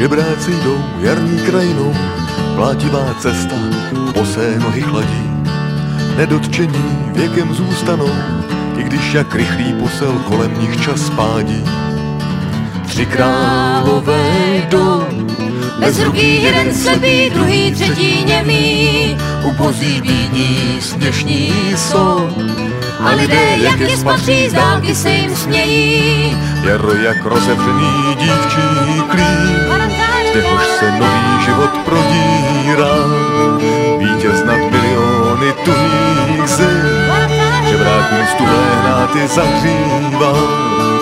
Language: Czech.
Žebráci jdou jarní krajinou, plátivá cesta, bosé nohy chladí. Nedotčení věkem zůstanou, i když jak rychlý posel kolem nich čas spádí. Tři králové jdou, bez ruky jeden slepý, druhý třetí němý. ubozí bídí, směšní jsou, A lidé, jak je spatří, z dálky se jim smějí. jaro jak rozevřený dívčí klín, z něhož se nový život prodírá. Vítěz nad miliony tuhých zim, že vrátní stuhlé hnáty zahřívá.